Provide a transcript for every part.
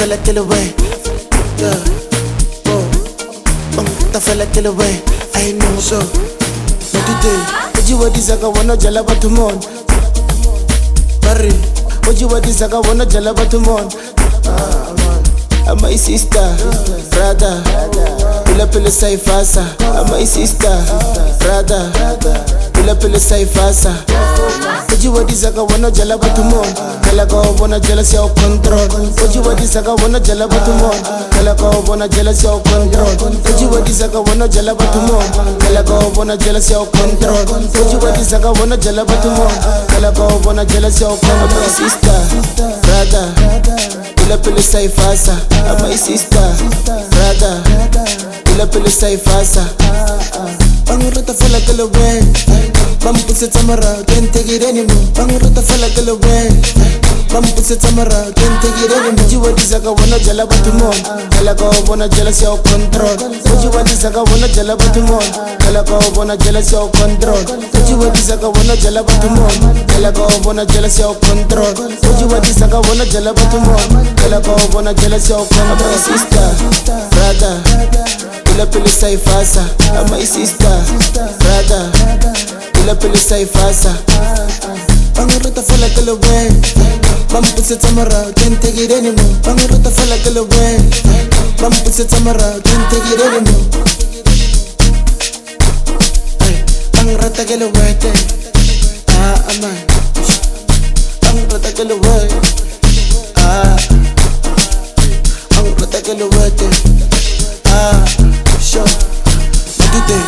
fella kill away. Yeah. Oh. The fella kill away. I know so. What today? You what is I wanna jalaba to mon. Barry. What you what is I wanna jalaba to mon. I'm my sister, brother. Pila pila say fasa. I'm my sister, brother. Pila pila say fasa. Oji wadi saka wana jala batumon. Kala ka wana jala siya control. Oji wadi saka wana jala batumon. Kala ka wana jala siya control. Oji wadi saka wana jala batumon. Kala ka wana jala siya control. Oji wadi saka wana jala batumon. Kala ka wana jala siya control. My sister, brother. Pila pila say fasa. I'm my sister, brother. Pila pila say fasa. Pangurata fella kalawe. Pampuse tamara, can't take it anymore. Pangurata fella kalawe. Pampuse tamara, can't take it anymore. Oji wadi saka wana jala batumon. Kala ka wana jala siya control. Oji wadi saka wana jala batumon. Kala ka wana jala siya control. Oji wadi saka wana jala batumon. Kala ka wana jala siya control. Oji wadi saka wana jala batumon. Kala ka wana jala siya control. My sister, brother. Pila pila say fasa. I'm my sister, brother. Pila pila say fasa. Pangurata fella kalawe. Pampuse tamara, can't take it anymore. Pangurata fella kalawe. Pampuse tamara, can't take it anymore. Pangurata kalawe. Aman. Pangurata kalawe. Pangurata kalawe. Sure. What do they?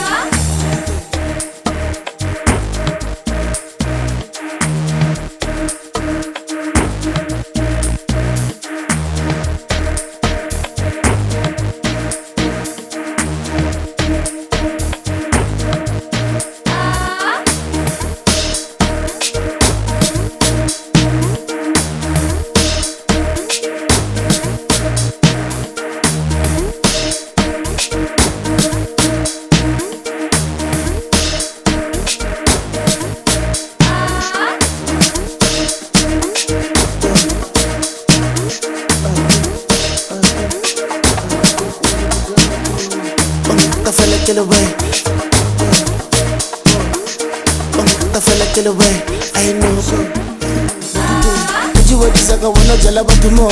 Kill away. The fella kill away. I know so. Would you wadi saka wana jala batumon?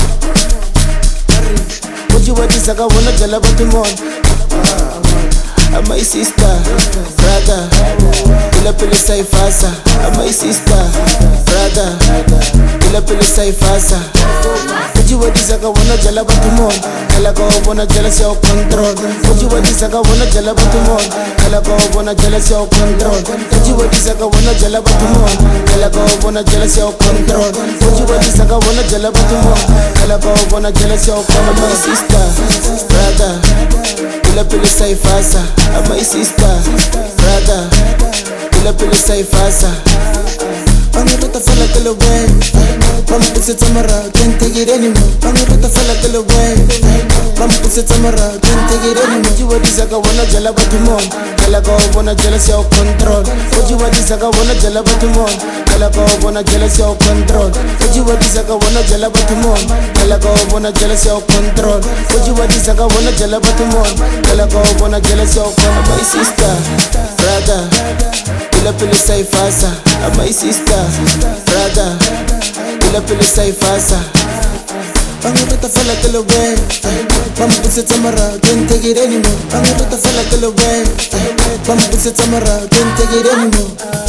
Would you wadi saka wana jala batumon? I'm my sister, brother. Pila pila say fasa. I'm my sister, brother. Pila pila say fasa. Oji wadi saka wana jala batumon. Kala ka wana jala siya control. Oji wadi saka wana jala batumon. Kala ka wana jala siya control. Oji wadi saka wana jala batumon. Kala ka wana jala siya control. Oji wadi saka wana jala batumon. Kala ka wana jala siya control. My sister, brother. Pila pila say fasa. I'm my sister, brother. Pila pila say fasa. Pangurata fella kalawe. Pampuse tamara, can't take it anymore. Pangurata fella kalawe. Pampuse tamara, can't take it anymore. Oji wadi saka wana jala batumon. Kala ka wana jala siya control. Oji wadi saka wana jala batumon. Kala ka wana jala siya control. Oji wadi saka wana jala batumon. Kala ka wana jala siya control. Oji wadi saka wana jala batumon. Kala ka wana jala siya control. My sister, brother. Pila pila say fasa. I'm my sister, brother. Pila pila say fasa. Pangurata fella kalawe. Pampuse tamara, can't take it anymore. Pangurata fella kalawe. Pampuse tamara, can't take it anymore.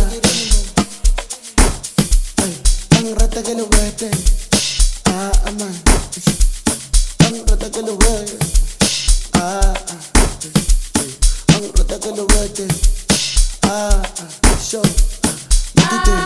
Pangurata kalawe. Aman. Pangurata kalawe. Pangurata kalawe. Sure. What do they?